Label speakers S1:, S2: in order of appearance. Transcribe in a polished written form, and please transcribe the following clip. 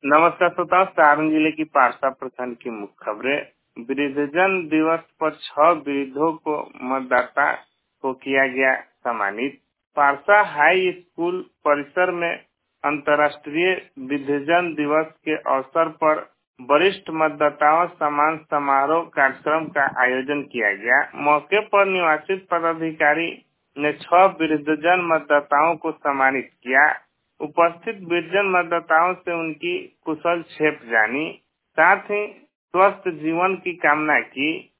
S1: नमस्कार श्रोताओं, सारण जिले की पारसा प्रखंड की मुख्य खबरें। वृद्धजन दिवस पर 6 वृद्धों को मतदाता को किया गया सम्मानित। पारसा हाई स्कूल परिसर में अंतर्राष्ट्रीय वृद्धजन दिवस के अवसर पर वरिष्ठ मतदाताओं सम्मान समारोह कार्यक्रम का आयोजन किया गया। मौके पर निवासित पदाधिकारी ने 6 वृद्धजन मतदाताओं को सम्मानित किया। उपस्थित वृद्धजन मतदाताओं से उनकी कुशल क्षेम जानी, साथ ही स्वस्थ जीवन की कामना की।